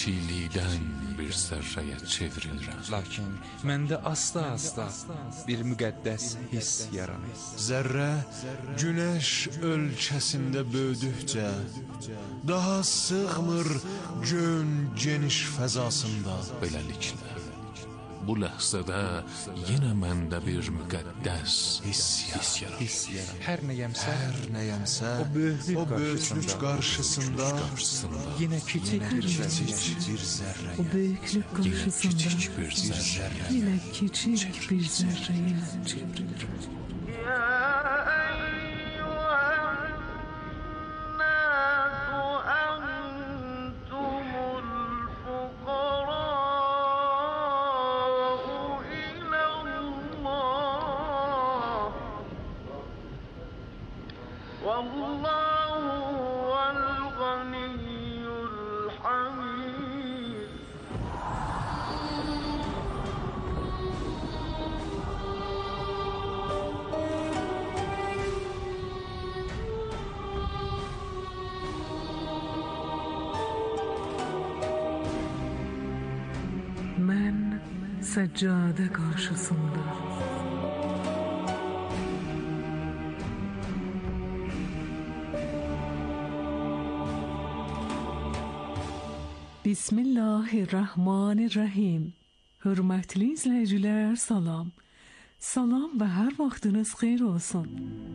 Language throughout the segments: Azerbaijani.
kiçiklikdən bir zərrəyə çevrilirəm. Lakin məndə asta-asta bir müqəddəs hiss yaranır. Zərrə günəş ölçəsində böyüdükcə daha sığmır göyün geniş fəzasında. Beləliklə, bu ləhzədə yenə məndə bir müqəddəs hiss yaranır. Hər nəyəmsə, o böyüklük qarşısında yenə kiçik bir zərrə. O böyüklük qarşısında yenə kiçik bir zərrəyə çevrilir. Mən səccadə qarşısında Bismillahirrahmanirrahim. Hörmətli izləyicilər, salam. Salam və hər vaxtınız xeyir olsun.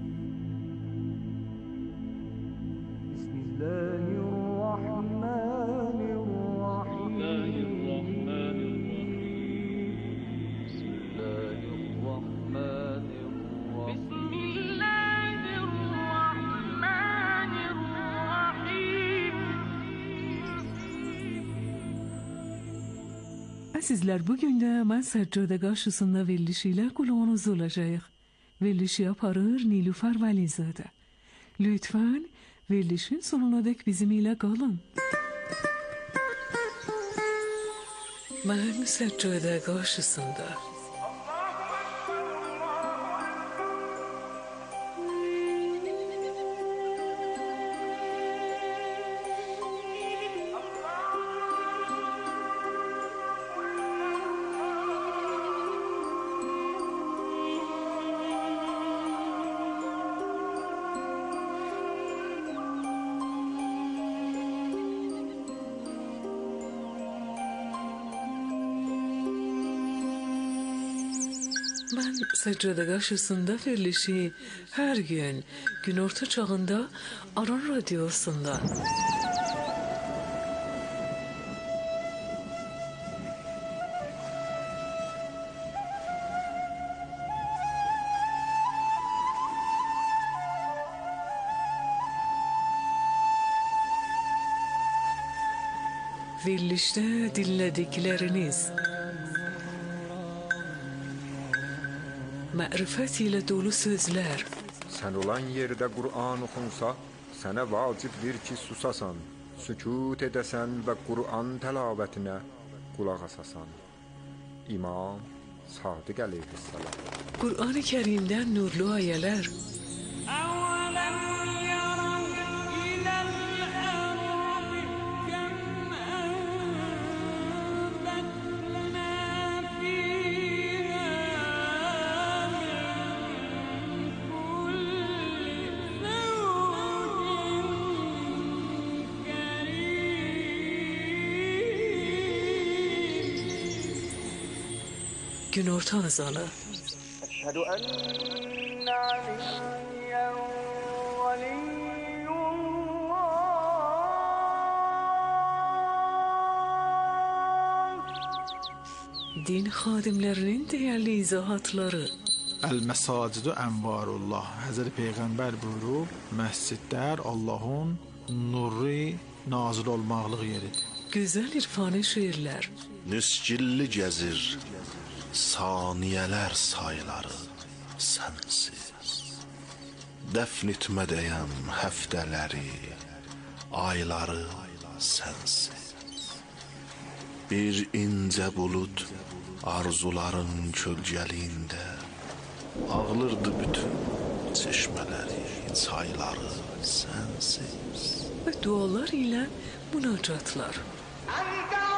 Sizler bugün de mən səccadə qarşısında verilişi ilə qulağınız olacağıq. Verilişi yaparır Nilüfer Vəlizadə. Lütfen verilişin sonuna dek bizimle qalın. Mən səccadə qarşısında Ben səccadə qarşısında verilişi her gün günorta çağında Aran Radyosu'nda verilişte dinledikleriniz mərifət ilə dolu sözlər. Sən olan yerdə Qur'an oxunsa, sənə vacibdir ki, susasan, sükut edəsən və Qur'an təlavetinə qulaq asasan. İmam Sadiq əleyhissalam. Qur'an-ı Kərimdən nurlu ayələr. Günorta azalı. Əşhədü enne aliyyen veliyyullah. Din xadimlərinin dəyərli izahatları. El-Məsacidu Envarullah. Həzrəti Peyğəmbər buyurub, məscidlər Allahın nuru nazil olmaqlıq yeridir. Gözəl irfani şeirlər. Nüsgilli gəzir saniyələr sayları sənsiz. Dəfn etmədəyəm həftələri, ayları sənsiz. Bir incə bulud arzuların kölgəliyində ağlırdı bütün çeşmələri, çayları sənsiz. Və dualar ilə münacatlar. Ənqə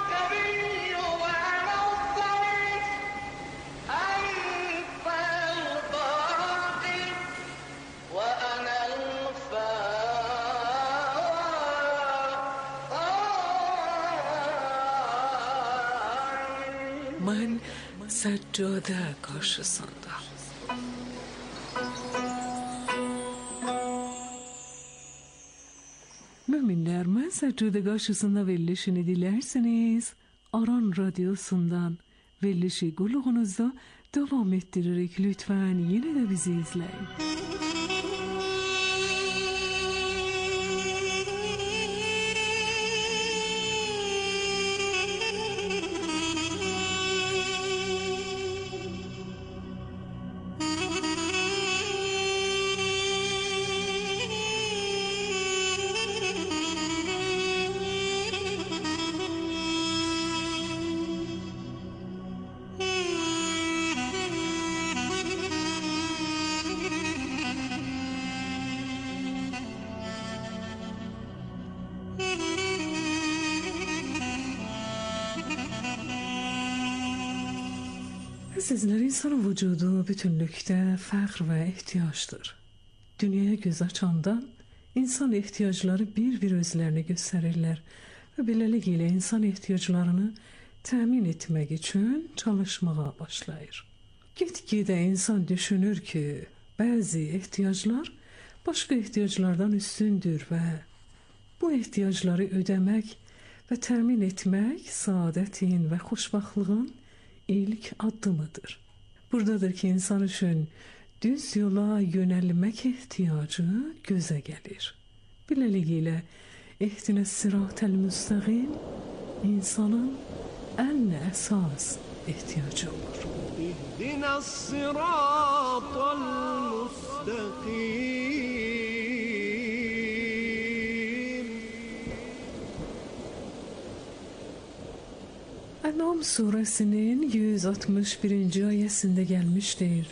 Ben seccade karşısında. Müminler, ben seccade karşısında verilişini dilerseniz Aran Radyosu'ndan verilişi kulağınızda devam ettirerek lütfen yine de bizi izleyin. Sizler, insanın vücudu bütünlükte fəxr ve ihtiyaçtır. Dünyaya göz açandan insan ihtiyaçları bir özlerini gösterirler ve beləliklə insan ihtiyaçlarını təmin etmek için çalışmaya başlayır. Gitgide insan düşünür ki bazı ihtiyaçlar başka ihtiyaçlardan üstündür ve bu ihtiyaçları ödemek ve təmin etmek saadetin ve xoşbaxtlığın ilk addımıdır. Buradadır ki insan üçün düz yola yönelmek ihtiyacı göze gelir. Beləliklə ihdines sıratel müstaqim insanın en esas ihtiyacı olur. İhdines sıratel müstaqim. En'am suresinin 161. ayesinde gelmiştir.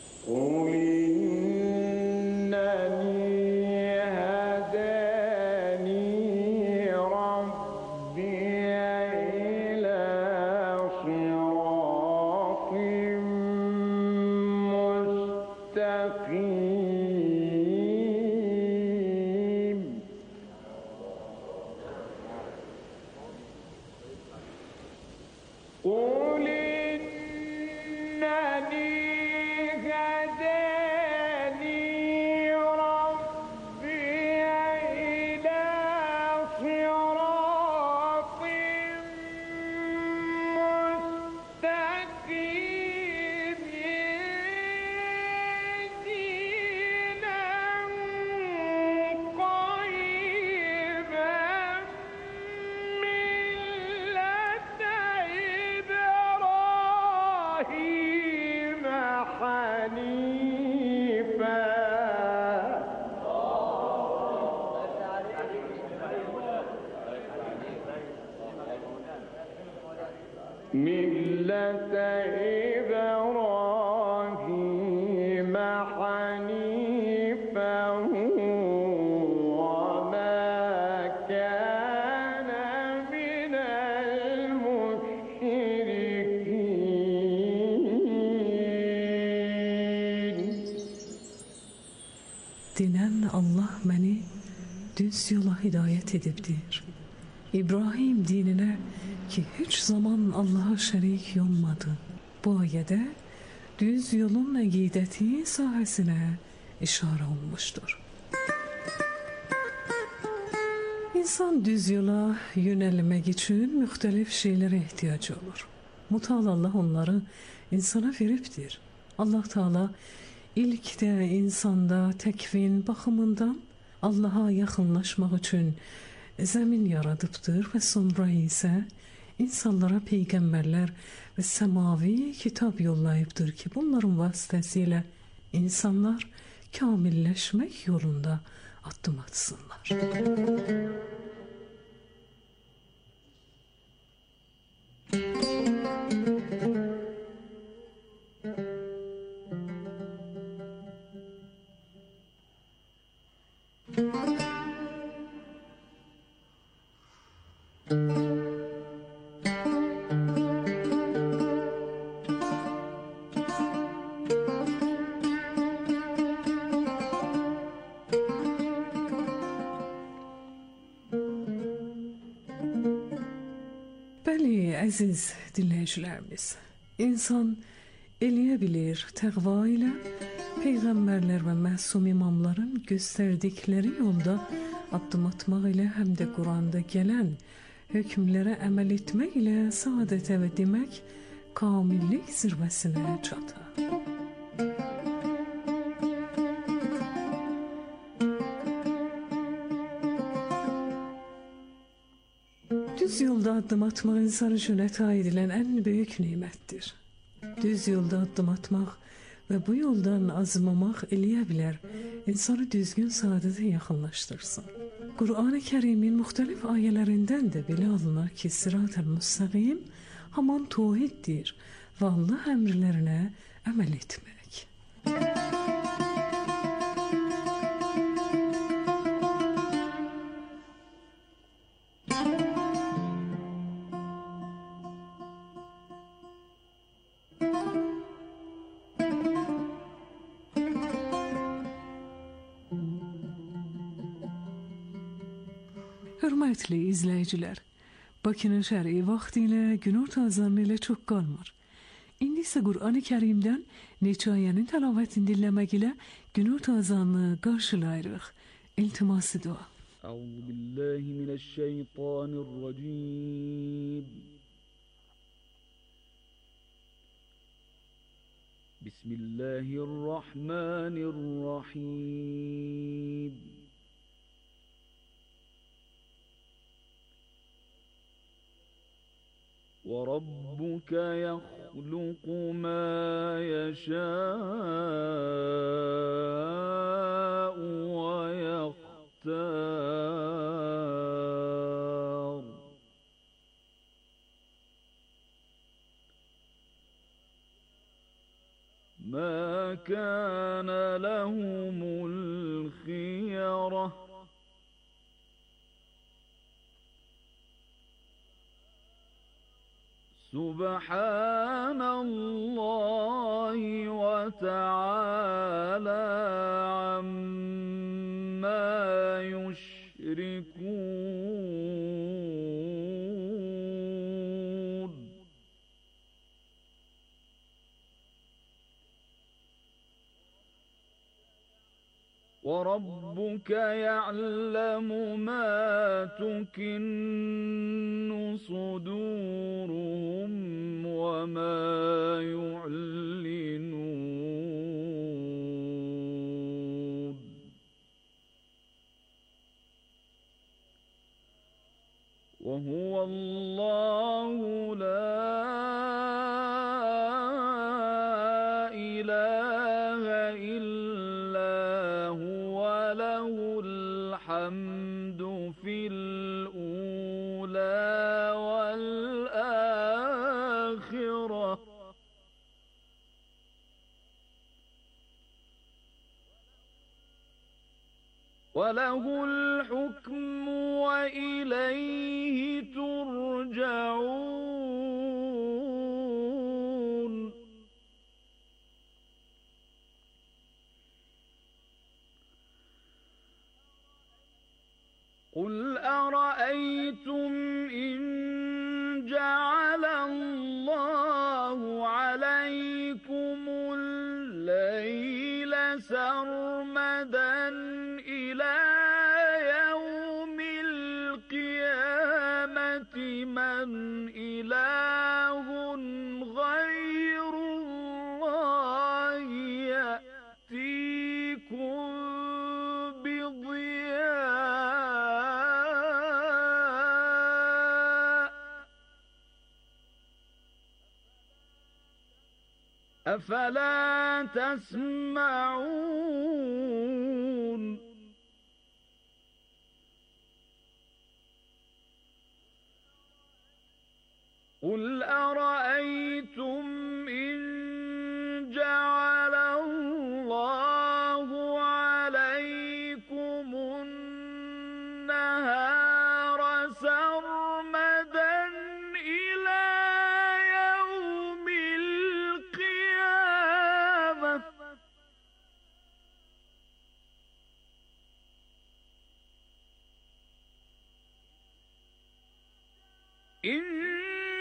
ملة إبراهيم حنيفا وما كان من المشركين. Dinen Allah beni düz yola hidayet edibdir. İbrahim dinine ki hiç zaman Allah'a şerik olmadı. Bu ayede düz yolun əqidəti sahəsinə işarə olmuştur. İnsan düz yola yönelmek için müxtəlif şeylere ihtiyacı olur. Mutal Allah onları insana veribdir. Allah Teala ilk də insanda təkvin baxımından Allah'a yaxınlaşmaq üçün zəmin yaradıbdır və sonra isə insanlara peyğəmbərlər və səmavi kitab yollayıbdır ki, bunların vasitəsilə insanlar kamilləşmək yolunda addım atsınlar. Bəli, əziz dinləyicilərimiz, insan eləyə bilir təqva ilə peyğəmbərlər və məsum imamların göstərdikləri yolda addım atmaq ilə həm də Quranda gələn hökmlərə əməl etmək ilə saadətə və demək kamillik zirvəsinə çatar. Düz yolda addım atmaq insan üçün əta edilən ən böyük nemətdir. Düz yolda addım atmaq və bu yoldan azmamaq eləyə bilər, insanı düzgün saadətə yaxınlaşdırsın. Qur'an-ı Kərimin müxtəlif ayələrindən də belə alınır ki, Sırat-ı Müstəqim haman tövhiddir və Allah əmrlərinə əməl etmək. Hörmətli izləyicilər, Bakının şəri vaxtı ilə günorta azanı ilə çox qalmır. İndi isə Qur'an-ı Kərimdən neçə ayənin təlavətini dinləmək ilə günorta azanını qarşılayırıq. İltiması dua. Euzubillahimineşşeytanirracim. Bismillahirrahmanirrahim. وَرَبُّكَ يَخْلُقُ مَا يَشَاءُ وَيَخْتَارُ مَا كَانَ لَهُمُ الْخِيَرَةُ سبحان الله وتعالى عما يشركون وربك يعلم ما تكن صدورهم وما يعلنون وهو الله لا إله إلا هو له الحمد في الأولى والآخرة وله الحكم وإليه ترجعون قل أرأيتم إن جعل الله عليكم الليل سرمدا إلى يوم القيامة من إله غير الله يأتيكم بضياء أفلا تسمعون قل أرأيتم إن جعل الله عليكم النهار سرمدا إلى يوم القيامة إن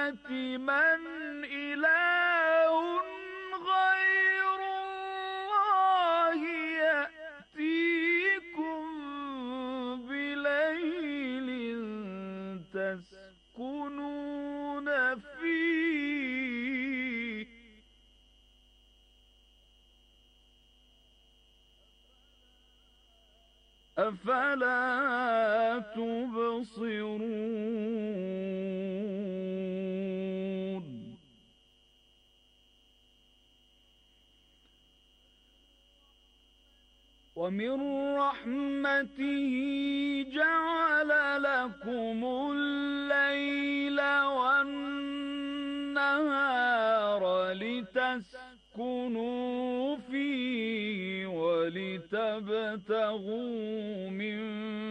من إله غير الله يأتيكم بليل تسكنون فيه أفلا تبصرون ومن رحمته جعل لكم الليل والنهار لتسكنوا فيه ولتبتغوا من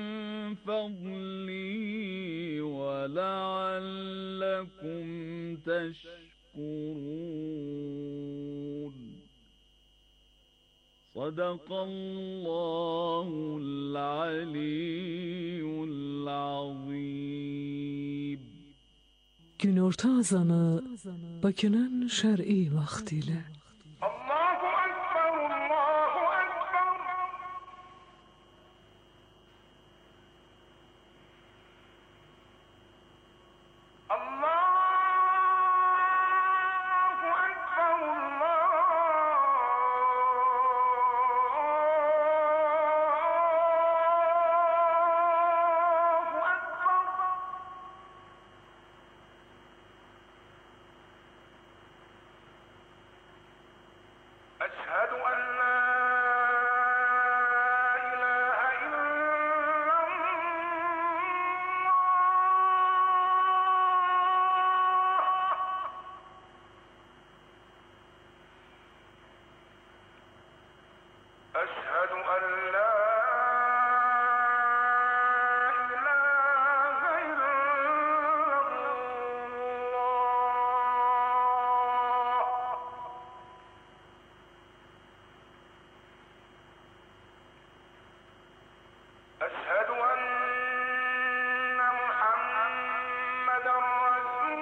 فضله ولعلكم تشكرون صدق الله العلي العظيم. Günorta azanı Bakı'nın şer'i vaktiyle. Allahu Ekber, Allahu Ekber. Allahu Ekber, Allahu Ekber. أشهد أن لا إله إلا الله أشهد أن لا إله إلا الله أشهد أن محمدا رسول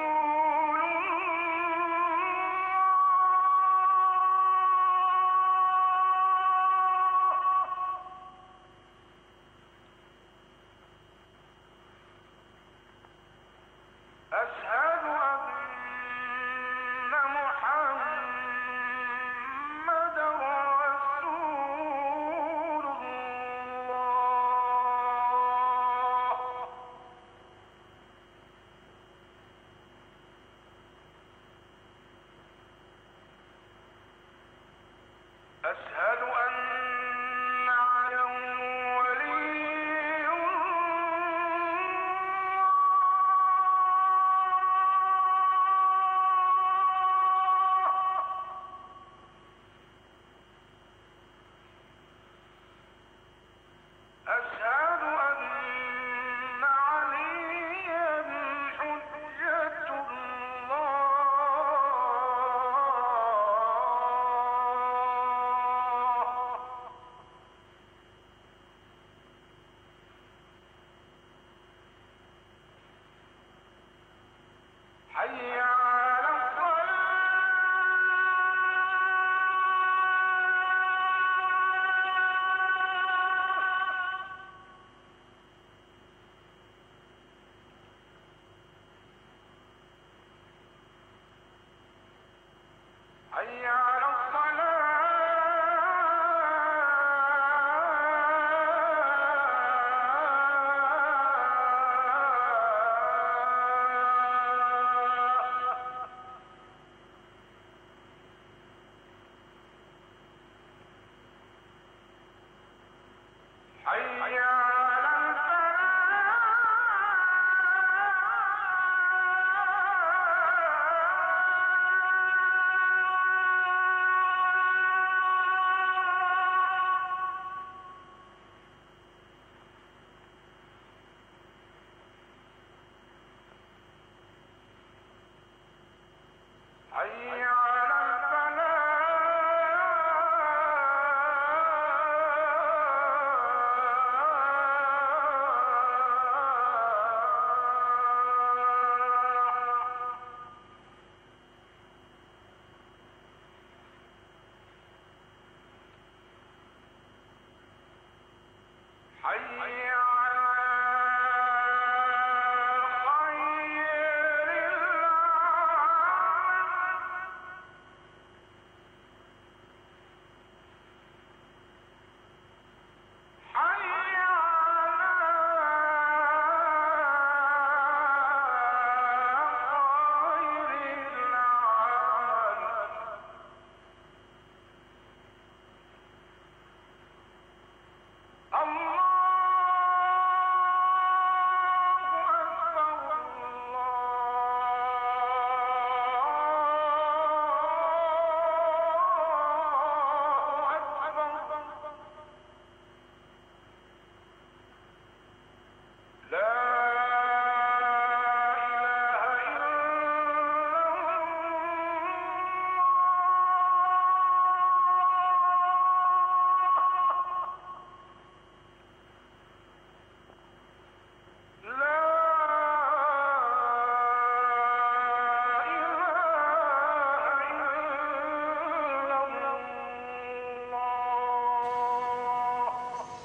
الله أشهد أن محمدا رسول الله أشهد أن عليا ولي الله أشهد أن عليا حجة الله حي على الصلاة حي على الصلاة حي على الفلاح حي على الفلاح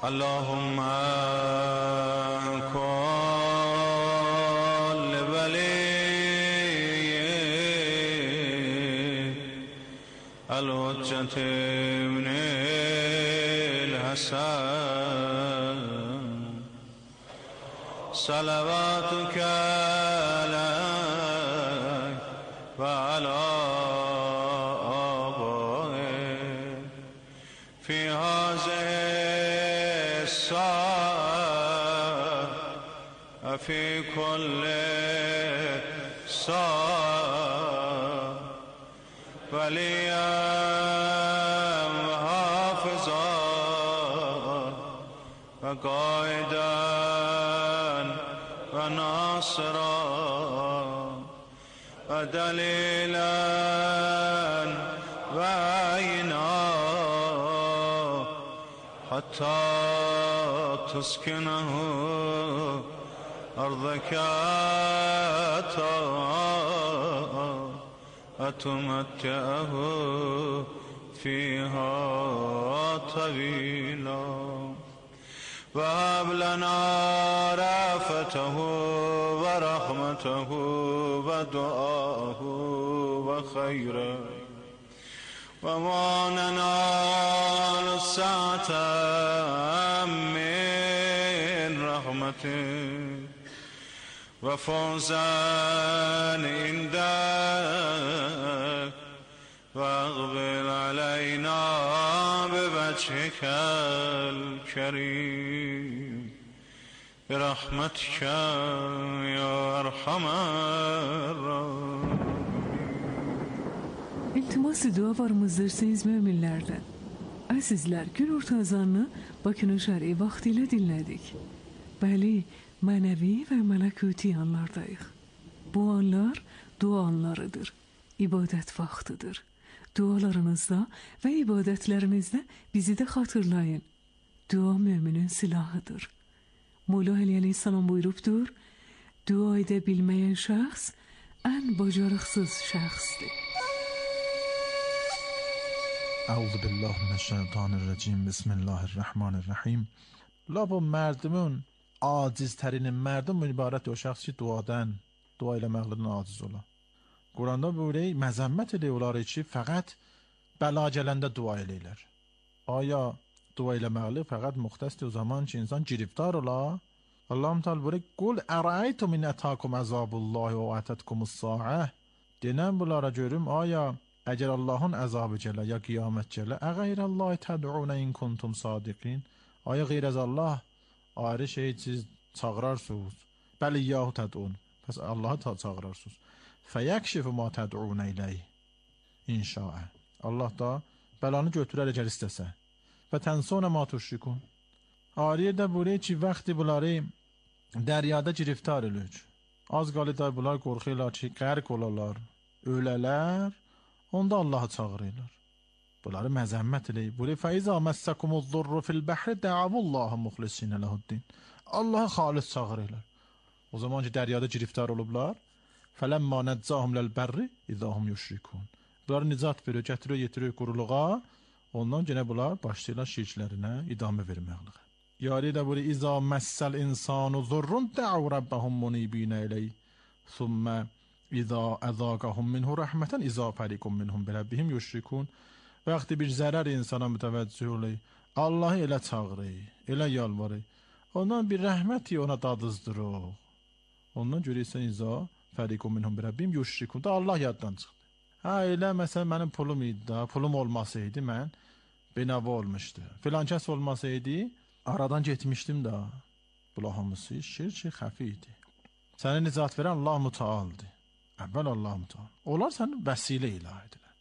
اللهم كن لولي الحجة ابن الحسن صلواتك عليه وعلى آبائه في هذه الساعة وفي كل ساعة وليا وحافظا وقائدا وناصرا ودليلا وعينا حتى تسكنه أرضك وتمتعه فيها طويلا وهب لنا رأفته ورحمته ودعاه وخيره وما ننال الساعة من رحمته وفوزا عندك واقبل علينا بوجهك الكريم برحمتك يا أرحم الراحمين. İltimas dua var mızdırsanız müminlerden. Azizler, gün ortazanını Bakın Şer'i vaxtilə dinlədik. Bəli, mənəvi və mələkuti anlardayıq. Bu anlar dua anlarıdır, ibadət vaxtıdır. Dualarınızda və ibadətlərinizdə bizi də xatırlayın. Dua müminin silahıdır. Mola Aleyhisselam buyurubdur, dua edə bilməyən şəxs ən bacarıqsız şəxsdir. اعوذ بالله من الشیطان الرجیم بسم الله الرحمن الرحیم. لابا مردمون aciztərin mərdum ibarət o şəxs ki duadan, dua eləməklərdən aciz ola. Quranda böyle məzəmmət elə olar ki fəqət bəla gələndə dua eləyirlər. Aya dua eləməkli fəqət müxtəsdir o zaman ki insan giriftar ola. Allahum Teala böyle qul ərəytum in atakum əzabullahi və ətətkumus sa'a. Denən bunlara görüm aya əgər Allahın əzabı gələ ya qiyamət gələ əğeyrəllahi təd'unə in kuntum sadiqin. Aya qeyr az Allah ayrı şey siz çağırarsınız. Bəli yahu təd'un. Pəs Allah'a çağırarsınız. Fəyəkşifu ma təd'unə iləyh. İnşaə. Allah da bəlanı götürər əgər istəsə. Və tənsonə ma tuşrikun. Ariyə də buraya ki vaxtı bunları dəryada giriftar eləyir. Az qalıda bunlar qorxuylar ki qərq olarlar, ölələr. Onda Allah'ı çağırırlar. Bunları məzəmmət eləyib. Buraya fəizə məssəkumuz zurru fil bəhri dəavullaha muxlisinə lehuddin. Allah'ı xalis çağırırlar. O zaman ki dəryada giriftar olublar. Fələmmə nəccahum ləl-bərri izahum yüşrikun. Bunları nicat veriyor, gətiriyor, yetiriyor quruluğa. Ondan gene bunlar başlayırlar şirklərinə idamə verməkliyə. Yari də buraya izə məssəl insanu zurrun də'u rabbahum munibinə iləyh. Thumma İza əzaqahum minhu rəhmətən izə fəriqum minhum birəbbihim yüşrikun. Vaxtı bir zərər insana mütəvəccüh olayı. Allah'ı elə çağırır, elə yalvarır. Ondan bir rəhməti ona dadızdırır. Ondan görürsən izə fəriqum minhum birəbbihim yüşrikun. Da Allah yaddan çıxdı. Ha elə məsələn mənim pulum idi da, pulum olmasaydı mən benava olmuşdu. Filan kəs olmasaydı aradan getmişdim da. Bunlar hamısı şirk xəfi idi. Səni nicat verən Allah Müteal'dır. Əvvəl Allah Müteal. Onlar səni vəsilə ilah edirlər.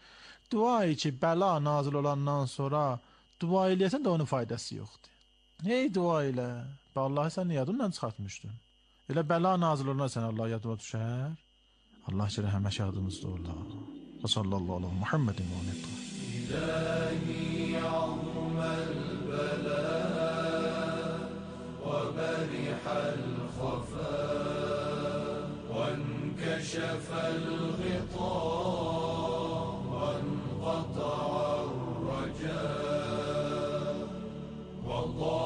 Dua ki bəla nazil olandan sonra dua eləyəsən də onun faydası yoxdur. Hey dua elə. Bə Allah'ı sən yadından çıxartmışdın. Elə bəla nazil olana sən Allah yadına düşər. Allah ki rəhəmək yadımızda ola. Və sallallahu aleyhi Muhammedin və aleyhi. İlahi ya'uməl bələ və bərihəl xafə وانكشف الغطاء وانقطع الرجاء والله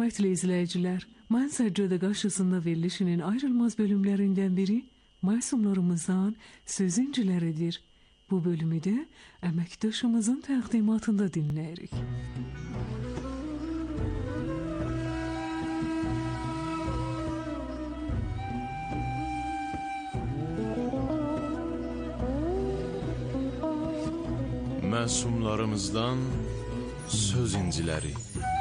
Hörmətli izləyicilər, mən Səccədə qarşısında verilişinin ayrılmaz bölümlərindən biri məsumlarımızdan söz inciləridir. Bu bölümü də əməkdaşımızın təqdimatında dinləyirik. Məsumlarımızdan söz inciləri.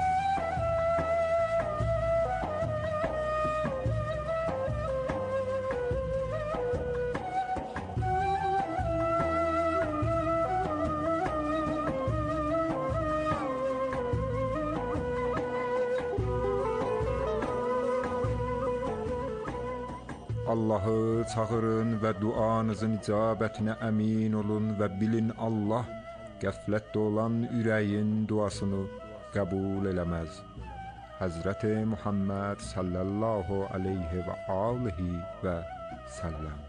Allahı çağırın və duanızın icabətinə əmin olun və bilin Allah qəflətdə olan ürəyin duasını qəbul eləməz. Həzrəti Muhammed sallallahu aleyhi və alihi və səlləm.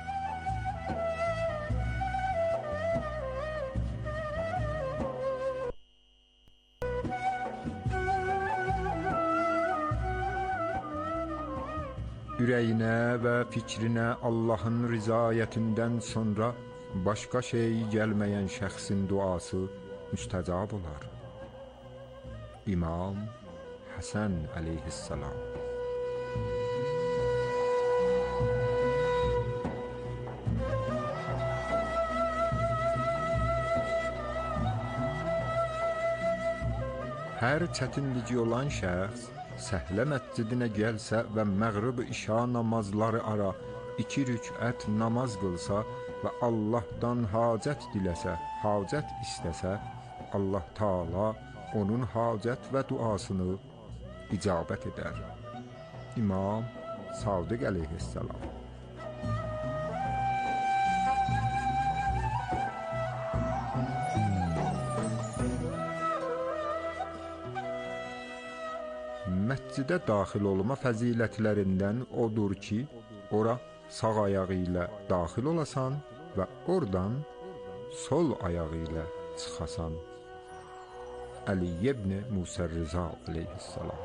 Ürəyinə və fikrinə Allahın rizayətindən sonra başqa şey gəlməyən şəxsin duası müstəcab olar. İmam Həsən əleyhissalam. Hər çətinliyi olan şəxs Səhlə məscidinə gəlsə və məğrib işa namazları ara 2 rükət namaz qılsa və Allahdan hacət diləsə, hacət istəsə, Allah Taala onun hacət və duasını icabət edər. İmam Sadiq əleyhissalam. Məscidə daxil olma fəzilətlərindən odur ki, ora sağ ayağı ilə daxil olasan və oradan sol ayağı ilə çıxasan. Əli ibn Musa Rıza əleyhissalam.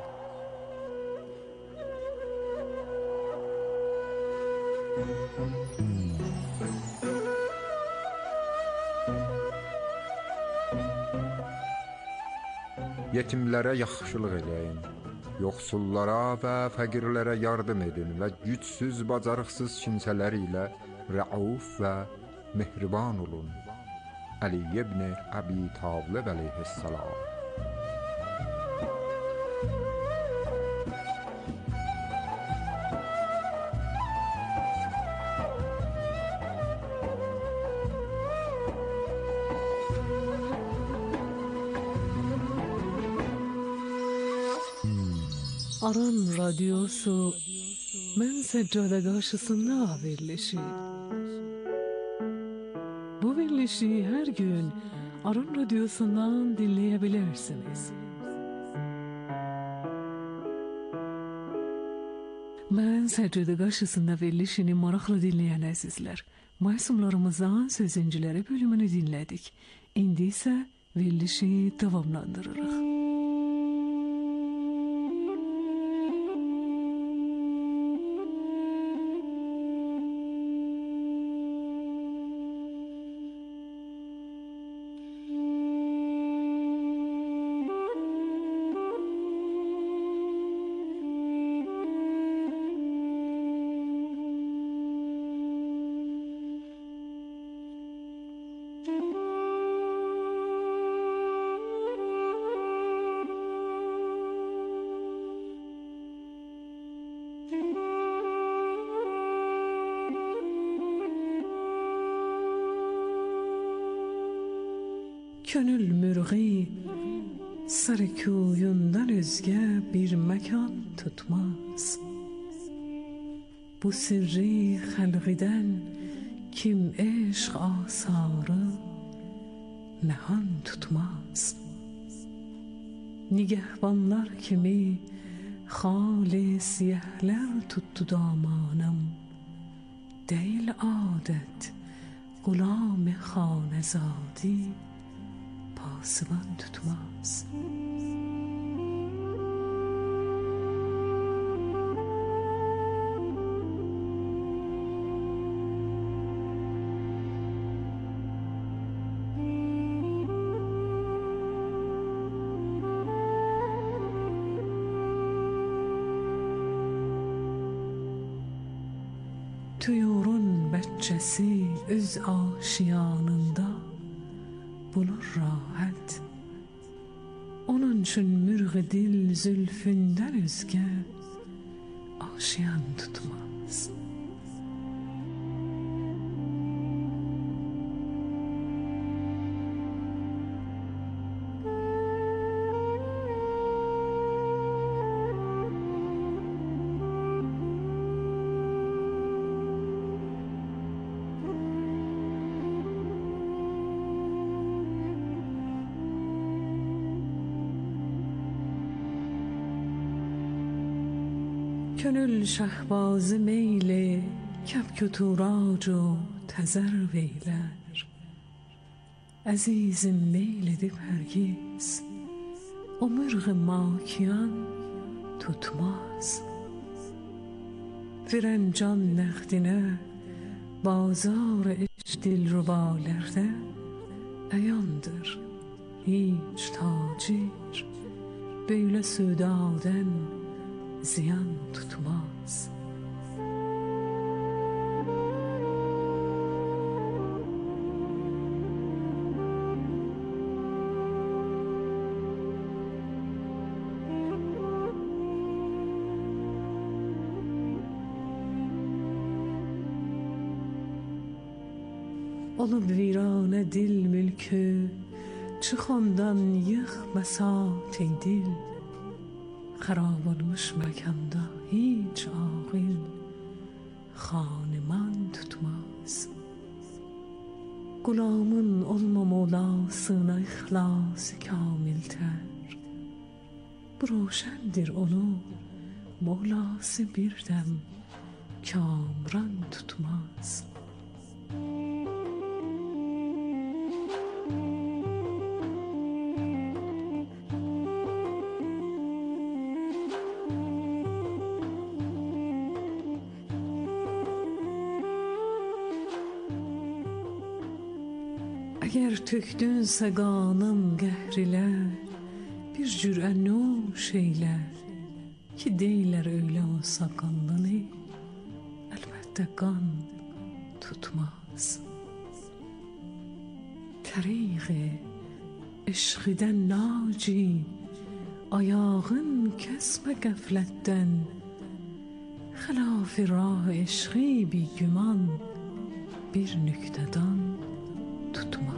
Yetimlərə yaxşılıq eləyin. Yoxsullara və fəqirlərə yardım edin və gücsüz, bacarıqsız kimsələr ilə rəuf və mehriban olun. Əli ibn Əbi Talib əleyhissalam. Aran Radyosu Mən Səccədə qarşısında verilişi. Bu verilişi hər gün Aran Radyosu'ndan dinləyebilirsiniz. Mən Səccədə qarşısında verilişini maraqla dinləyən əzizlər, məsumlarımızdan söz inciləri bölümünü dinlədik. İndi isə verilişi davamlandırırıq. Könül mürği sarıkuyundan özgə bir məkan tutmaz. Bu sirri xəlqidən kim eşq asarı nəhan tutmaz. Nigəhbanlar kimi xalis yəhlər tuttu damanım. Deyil adət qulam xanəzadi pasıban tutmaz. Tuyurun bəccəsi öz aşiyanında bulur rahat. Onun üçün mürği dil zülfündən özgə aşiyan tutmaz. Könül şahbazı meyli kəbküturac و təzər veylər. Əzizim meyl edib hərgiz o mırğı makiyan tutmaz. Verən can nəqdinə bazar eşq dilrubalərdə əyandır. Hiç tacir böyle södadən ziyan tutmaz. Olub virane dil mülkü, çıxondan yığ məsat ey dil. خراب olmuş məkanda hiç ağil xanıman tutmaz. Gulamın olma mevlasına ixlası kamiltər. Bu roşəndir onu mevlası bir dem kamran tutmaz. Əgər tökdünsə qanım qəhr ilə, bir cürə nuş eylə, ki deylər öylə olsa qanını, əlbəttə qan tutmaz. Təriqi eşqidən naci, ayağın kəsmə qəflətdən, xilaf rah eşqi bi güman, bir nüktədan tutmaz.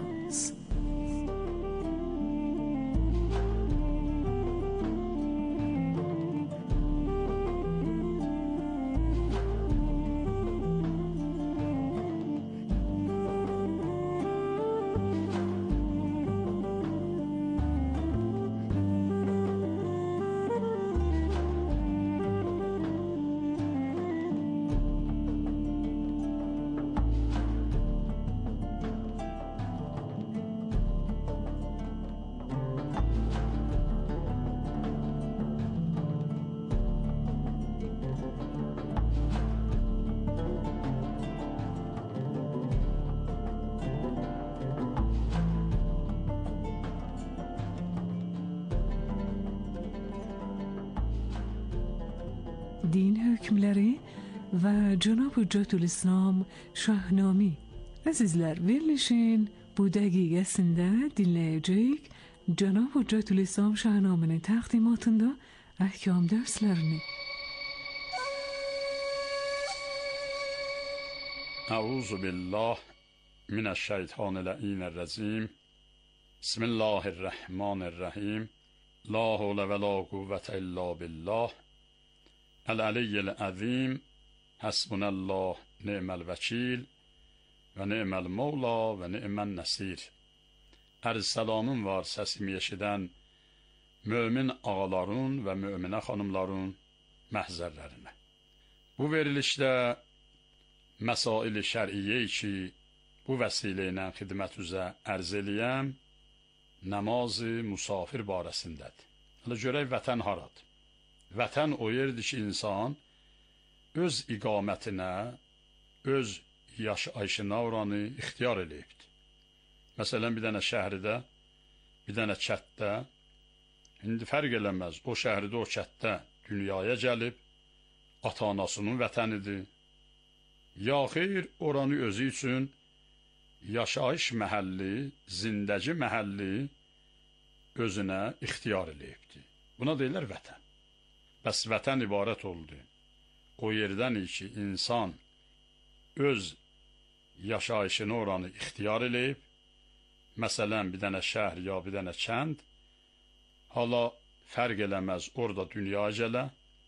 Din hükümleri ve Cenab-ı Hüccetülislam Şahnami. Azizler, verilişin bu dəqiqəsində dinləyəcək Cenab-ı Hüccetülislam Şahnami'nin təqdimatında əhkam dərslərini. Euzu billah mineşşeytanirracim. Bismillahirrahmanirrahim. La havle ve la kuvvete illa billah. El-aliyyil azim. Hasbunallah ni'mel vekil ve ni'mel mevla ve ni'men nesir. Ərz salamım var səsimi eşidən mömin ağaların və möminə xanımların məhzərlərinə. Bu verilişdə məsail-i şər'iyyə ki, bu vəsilə ilə xidmət üzə ərz eləyəm, namazı musafir barəsindədir. Hələ görək vətən haradır? Vətən o yerdir ki, insan öz iqamətinə, öz yaşayışına oranı ixtiyar eləyibdir. Məsələn, bir dənə şəhridə, bir dənə kətdə, indi fərq eləməz, o şəhridə, o kətdə dünyaya gəlib, ata-anasının vətənidir, ya xeyr, oranı özü üçün yaşayış məhəlli, zindəci məhəlli özünə ixtiyar eləyibdir. Buna deyirlər vətən. Bəs vətən ibarət oldu. O yerdən ki, insan öz yaşayışını oranı ixtiyar eləyib, məsələn, bir dənə şəhər ya bir dənə kənd, hala fərq eləməz orada dünyaya gələ,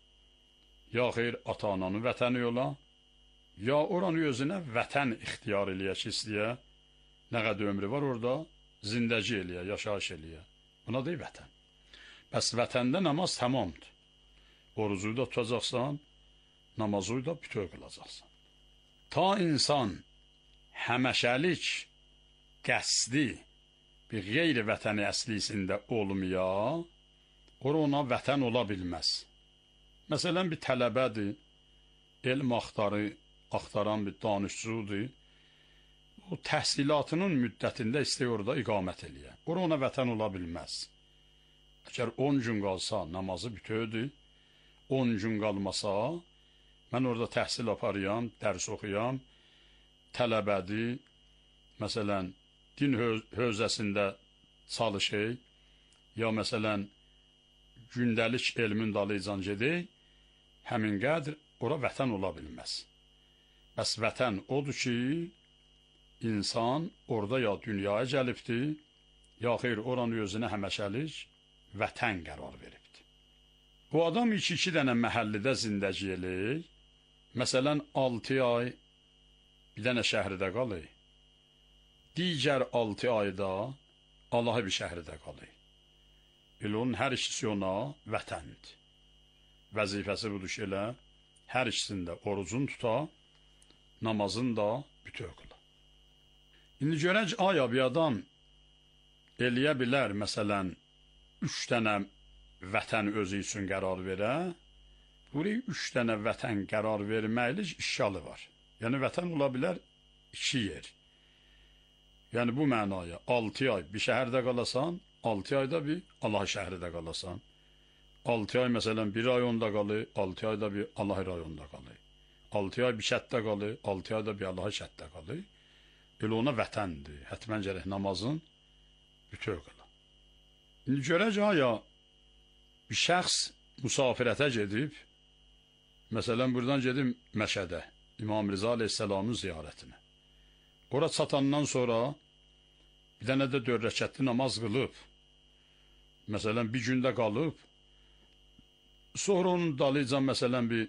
ya xeyr, ata-ananın vətəni ola, ya oranı özünə vətən ixtiyar eləyə ki, istəyə, nə qədər ömrü var orada, zindəci eləyə, yaşayış eləyə. Buna deyil vətən. Bəs vətəndə namaz tamamdır. Orucu da tutacaqsan, namazı da bütöv qılacaqsan. Ta insan həməşəlik qəsdi bir qeyri vətəni əslisində olmaya, ona vətən ola bilməz. Məsələn, bir tələbədir, elm axtaran bir danışçudur, o təhsilatının müddətində istəyir orada iqamət eləyə. Ona vətən ola bilməz. Əgər 10 gün qalsa, namazı bütövdür, 10 gün qalmasa, mən orada təhsil aparıyam, dərs oxuyam, tələbədir, məsələn, din hövzəsində çalışır, ya məsələn, gündəlik elmin dalıcan gedək, həmin qədr ora vətən ola bilməz. Bəs vətən odur ki, insan orada ya dünyaya gəlibdir, ya xeyr, oranı özünə həməşəlik vətən qərar veribdir. Bu adam 2 dənə məhəllidə zindəci eləyir, məsələn, 6 ay bir dənə şəhərdə qalır, digər 6 ayda Allahı bir şəhərdə qalır. Onun hər ikisi ona vətəndir. Vəzifəsi budur ki, elə hər ikisində orucun tuta, namazın da bütöv qıla. İndi görək, aya bir adam eləyə bilər, məsələn, 3 dənə vətən özü üçün qərar verə, buraya 3 dənə vətən qərar verməklik işgalı var. Yəni, vətən ola bilər 2 yer. Yəni, bu mənaya 6 ay bir şəhərdə qalasan, 6 ayda bir Allah şəhərdə qalasan. 6 ay məsələn bir rayonda qalır, 6 ayda bir Allah rayonda qalır. 6 ay bir şəhətdə qalır, 6 ayda bir Allah şəhətdə qalır. Elə ona vətəndir. Hətmən gərək namazın bütöv qıla. İndi görək, aya bir şəxs musafirətə gedib, məsələn, buradan gedim Məşədə, İmam Rıza Aleyhisselamın ziyarətinə. Ora çatandan sonra bir dənə də 4 rəkətli namaz qılıb, məsələn, bir gündə qalıb, sonra onun dalıcan, məsələn, bir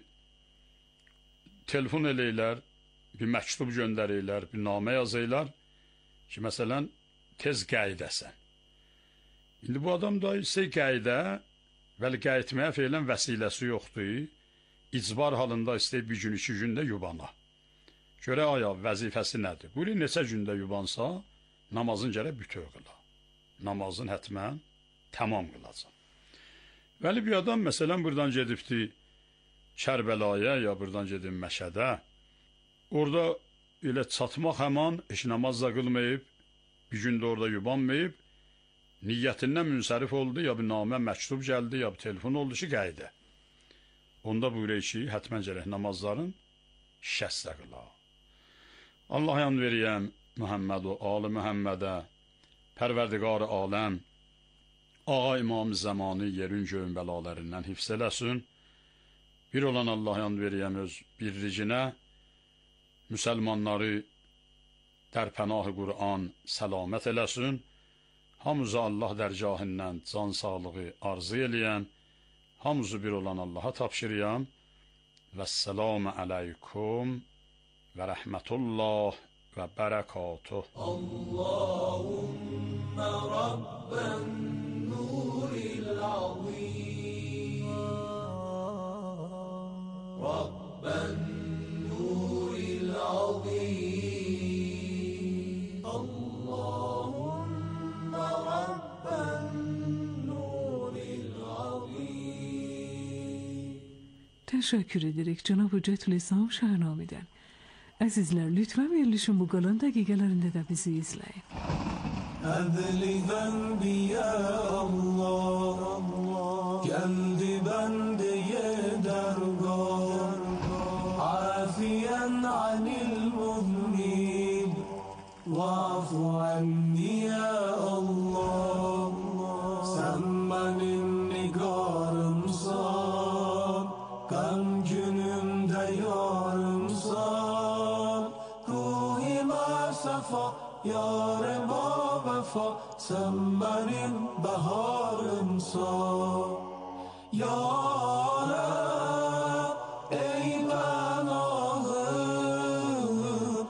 telefon eləyirlər, bir məktub göndərirlər, bir namə yazırlar ki, məsələn, tez qəydəsən. İndi bu adam da ise qayda, vəli qayıtmaya feylən vəsiləsi yoxdur. İcbar halında istəyib bir gün, 2 gündə yubana. Görə aya vəzifəsi nədir? Buyur, neçə gündə yubansa, namazın gərək bütöv qıla. Namazın hətmən tamam qılacaq. Vəli bir adam, məsələn, buradan gedibdi Kərbəlaya, ya buradan gedib Məşədə. Orada elə çatmaq həman, heç namaz da qılmayıb, bir gündə orada yubanmayıb, niyyətindən münsərif oldu, ya bir namə məktub gəldi, ya bir telefon oldu ki, qayda. Onda buyuruyor ki, hətmən gərək namazların şəstə qıla. Allah yan veriyəm Muhammed o Ali Muhammedə, Pərverdigar aləm, Ağa İmam Zamanı yerin göyün bəlalarından hifz eləsin. Bir olan Allah yan veriyəm öz birlicinə, müsəlmanları dərpənah-ı Qur'an səlamət eləsin. Hamıza Allah dərgahından can sağlığı arzu eləyəm. Hamısı bir olan Allah'a tapşırıyam. Vəssalamu aleykum və rəhmətullah və bərəkatuh. Allahümme Rabben nuril azim, Rabben nuril azim, Allahümme Rabben nuril azim. Teşekkür ederek Cenab-ı Hüccetül İslam Şahnami'den. Azizler, lütfen verilişin bu kalan dakikalarında da bizi izleyin. Adli bendi ya Allah, kendi bendeye dergah, afiyen ani واعف عني ya Allah. Sen benim nigarımsan, gam günümde yarımsan. Ruhime sefa, yarıma vefa, sen benim baharımsan. Ya Rab, ey benahım,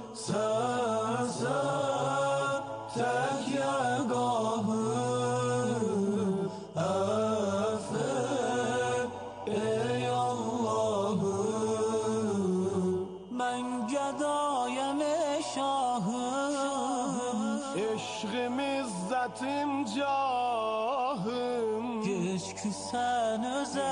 sen tek yegahım. Affet ey Allah'ım. Ben gedayem şahım, eşkım izzetim cahım. Geç ki sen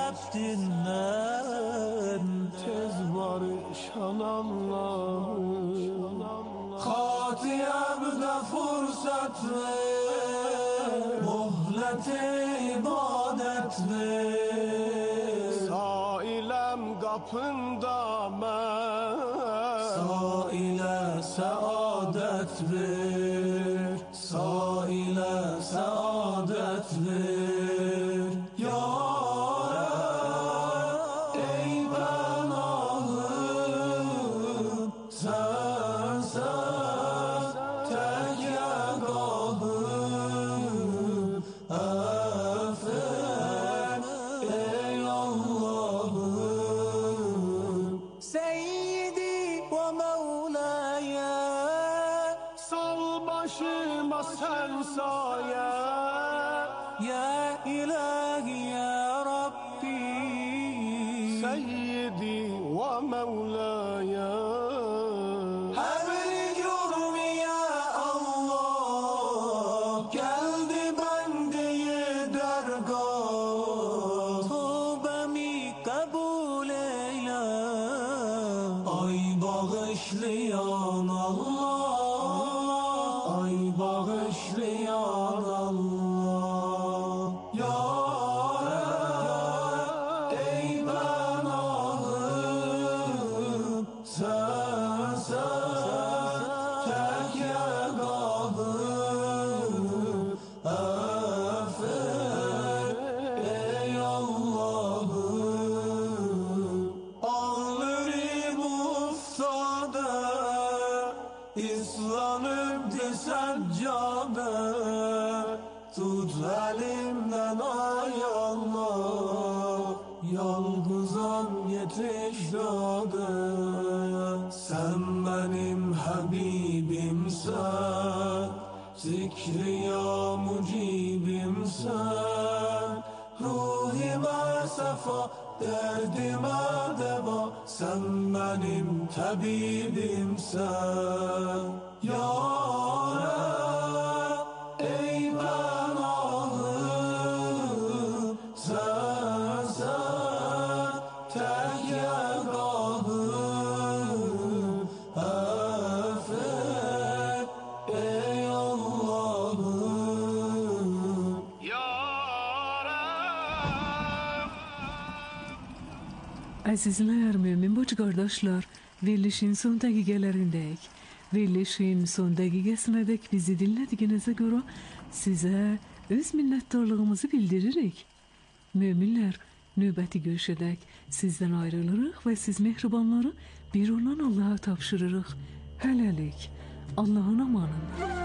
özeptinden, tez barışan Allah'ım. Hatiyemde fırsat ver, muhlet-i ibadet ver. Sailem kapında ben, saile saadet ver, saile saadet ver. Ya Rab, ey benahım, sen tek yegahım. Affet ey Allah'ım. Seyyidi ve Mevlaya, sal başıma sen saye. Ya ilahi ya Rabbi, Seyyidi ve Mevlaya. Hebli cürmi ya Allah, geldi bendeyi dergah. Tövbemi kabul eyle, ay bağışlayan Allah, ay bağışlayan Allah. Ya Rab, ey benahım, sen tek yegahım. Affet ey Allah'ım. Ağlarım uftada, İslanıp seccade. Tut elimden ay Allah, yalgızan yetiş dade. Sen benim Habibimsen, zikri ya mucibimsen. Ruhime sefa, derdime deva, sen benim tabibimsen. Ya Rab, ey benahım, sen tek yegahım. Affet ey Allah'ım. Ya Rab. Azizler, mümin bacı kardeşler, verilişin son dakikalarındayız. Verilişin son dakikasına dek bizi dinlediğinize göre size öz minnettarlığımızı bildiririk. Müminler, nöbeti görüşedek sizden ayrılırıq ve siz mehribanları bir olan Allah'a tapşırırıq. Hələlik, Allah'ın amanında.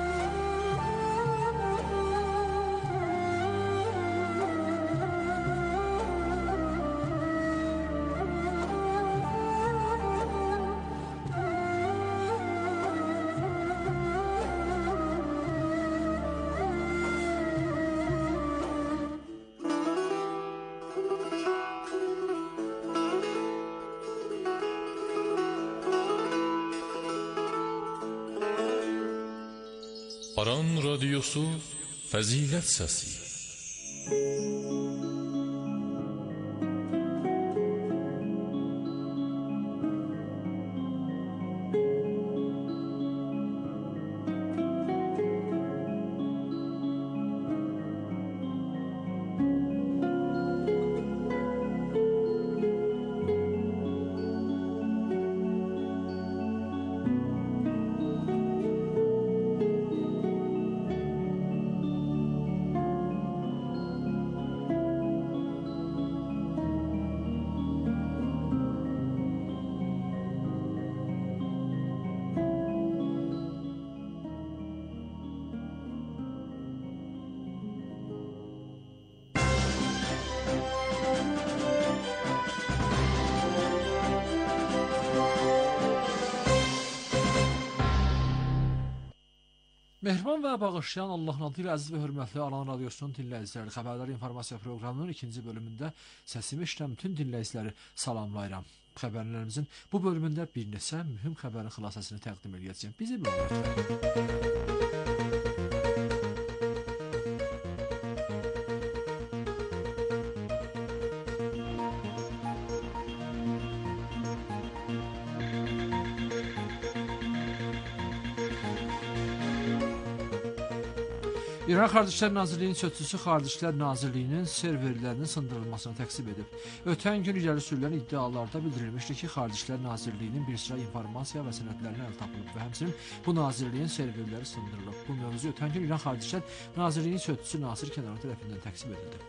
Aran Radyosu Fazilet Sesi. Mehriban və bağışlayan Allahın adı ilə əziz və hörmətli Alan Radiosunun dinləyiciləri, Xəbərlər informasiya proqramının ikinci bölümündə səsimi eşidən bütün dinləyiciləri salamlayıram. Xəbərlərimizin bu bölümündə bir neçə mühüm xəbərin xülasəsini təqdim edəcəyim. Bizi bilin. İran Xarici İşlər Nazirliyinin sözçüsü Xarici İşlər Nazirliyinin serverlərinin sındırılmasını təksib edib. Ötən gün irəli sürülən iddialarda bildirilmişdi ki, Xarici İşlər Nazirliyinin bir sıra informasiya və sənədlərinə əl tapılıb və həmçinin bu nazirliyin serverləri sındırılıb. Bu mövzu ötən gün İran Xarici İşlər Nazirliyinin sözçüsü Nasir Kənani tərəfindən təksib edildi.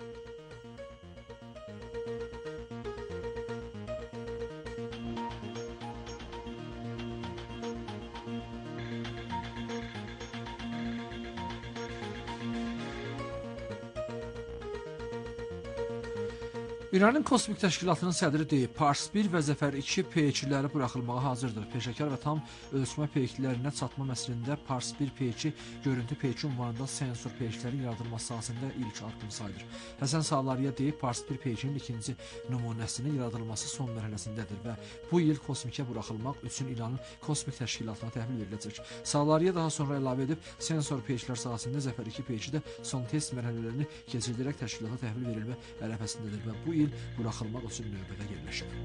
İranın Kosmik Təşkilatının sədri deyib, Pars 1 və Zəfər 2 P2-ləri buraxılmağa hazırdır. Peşəkar və tam ölçmə P2-lərinə çatma məslində Pars 1 P2 görüntü P2 ünvanında sensor P2-lərin yaradılması sahəsində ilk addım sayılır. Həsən Salariya deyib, Pars 1 P2-nin ikinci nümunəsinin yaradılması son mərhələsindədir və bu il kosmikə buraxılmaq üçün İranın Kosmik Təşkilatına təhvil veriləcək. Salariya daha sonra əlavə edib, sensor P2-lər sahəsində Zəfər 2 P2-də son test mərhələlərini keçirilərək təşkilata təhvil verilmə ərəfəsindədir və bu il buraxılmaq üçün növbədə yerləşib.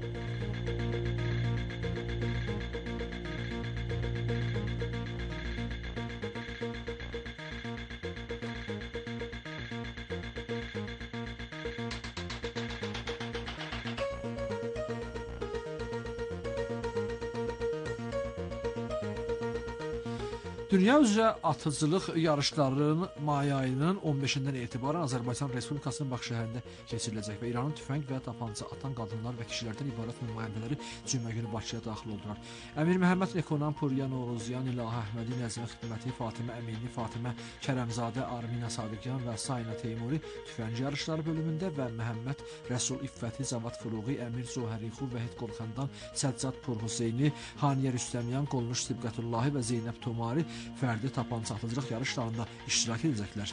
Dünya üzrə atıcılıq yarışlarının may ayının 15-dən etibarən Azərbaycan Respublikasının Bakı şəhərində keçiriləcək və İranın tüfəng və tapanca atan qadınlar və kişilərdən ibarət nümayəndələri cümə günü Bakıya daxil oldular. Əmir Məhəmməd Nekonan, Puriya Noruzyan, İlahə Əhmədi, Nəzmə Xidməti, Fatimə Əmini, Fatimə Kərəmzadə, Armina Sadıqyan və Sayna Teymuri tüfəng yarışları bölümündə və Məhəmməd Rəsul İffəti, Cavad Furuği, Əmir Zohərixu, Vəhid Qolxandan, Səccad Purhuseyni, Haniyə Rüstəmyan, Qolnuş Sibqətullahi və Zeynəb Tomari fərdi tapanca atıcılıq yarışlarında iştirak edəcəklər.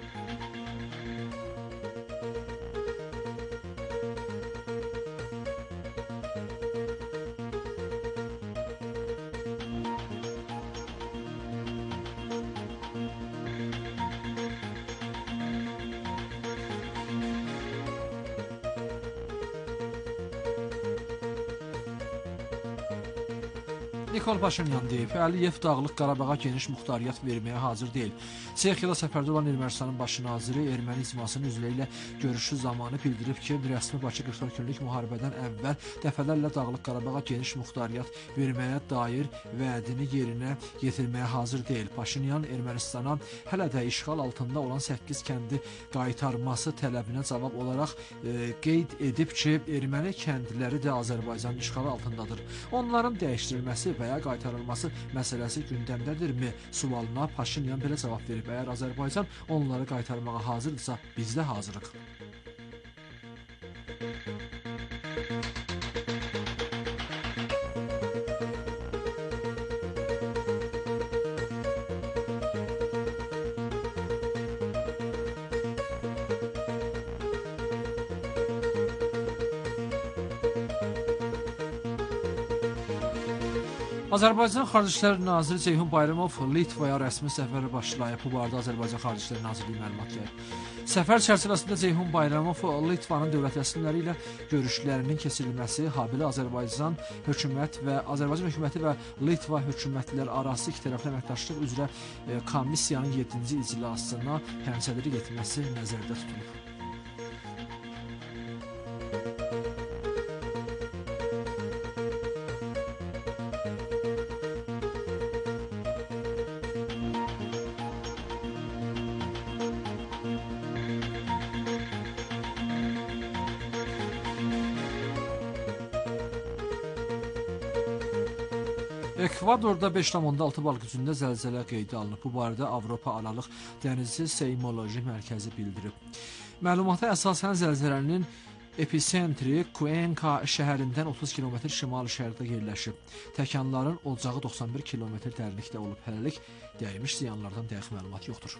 Nikol Paşinyan deyib, Əliyev Dağlıq Qarabağa geniş muxtariyyət verməyə hazır deyil. Çexiyada səfərdə olan Ermənistanın baş naziri erməni icmasının üzvləri ilə görüşü zamanı bildirib ki, rəsmi Bakı 44 günlük müharibədən əvvəl dəfələrlə Dağlıq Qarabağa geniş muxtariyyət verməyə dair vədini yerinə yetirməyə hazır deyil. Paşinyan Ermənistana hələ də işğal altında olan 8 kəndi qaytarması tələbinə cavab olaraq qeyd edib ki, erməni kəndləri də Azərbaycanın işğalı altındadır. Onların dəyişdirilməsi və ya qaytarılması məsələsi gündəmdədirmi? Sualına Paşinyan belə cavab verib, əgər Azərbaycan onları qaytarmağa hazırdırsa, biz də hazırıq. Azərbaycan Xarici İşlər Naziri Ceyhun Bayramov Litvaya rəsmi səfəri başlayıb. Bu barədə Azərbaycan Xarici İşlər Nazirliyi məlumat yayıb. Səfər çərçivəsində Ceyhun Bayramov Litvanın dövlət rəsmiləri ilə görüşlərinin keçirilməsi, habelə Azərbaycan hökuməti və Litva hökumətləri arası ikitərəfli əməkdaşlıq üzrə komissiyanın 7-ci iclasına həmsədrilik etməsi nəzərdə tutulub. Ekvadorda 5,6 bal gücündə zəlzələ qeydə alınıb. Bu barədə Avropa Aralıq Dənizi Seymoloji Mərkəzi bildirib. Məlumata əsasən zəlzələnin Episentri Cuenca şəhərindən 30 km şimal-şərqdə yerləşib. Təkanların ocağı 91 km dərinlikdə olub. Hələlik dəymiş ziyanlardan dəqiq məlumat yoxdur.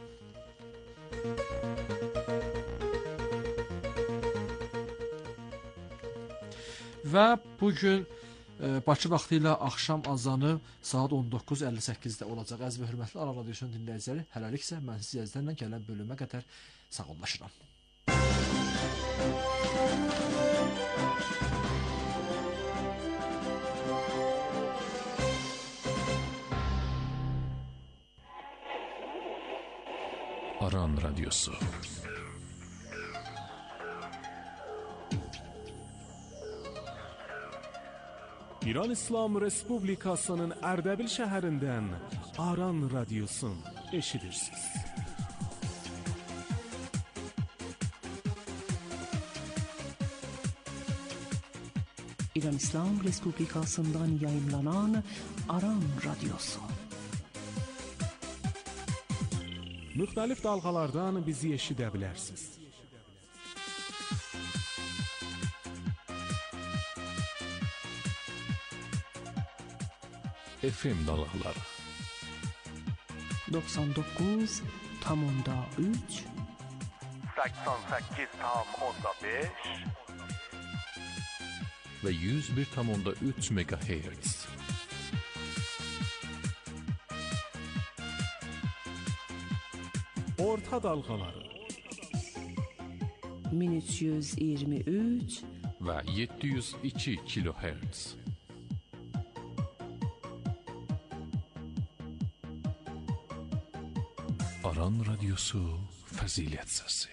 Və bugün Bakı vaxtı ilə axşam azanı saat 19:58-də olacaq. Əziz və hörmətli Aran Radiosunun dinləyiciləri, hələlik isə mən sizlərlə gələn bölümə qədər sağollaşıram. Aran Radyosu. İran İslam Respublikasının Ərdəbil şəhərindən Aran Radyosun eşidirsiniz. İran İslam Respublikasından yayımlanan Aran Radyosu. Müxtəlif dalğalardan bizi eşidə bilərsiniz. FM dalğaları 99,3 88,5 ve 101,3 MHz. Orta dalğaları 1323 ve 702 kHz. Aran Radyosu Fəzilət Səsi.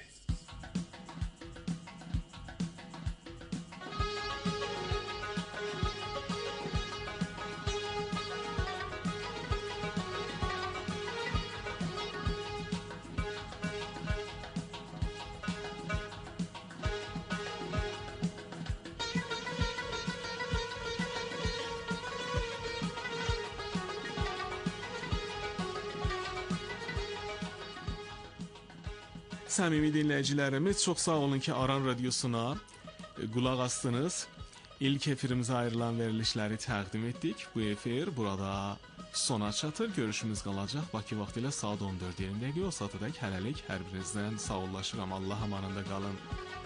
Səmimi dinləyicilərimiz, çox sağ olun ki, Aran Radiosuna qulaq astınız. İlk efirimizə ayrılan verilişləri təqdim etdik. Bu efir burada sona çatır. Görüşümüz qalacaq Bakı vaxtı ilə saat 14:20. O saatadək hələlik hər birinizdən sağollaşıram. Allah amanında qalın.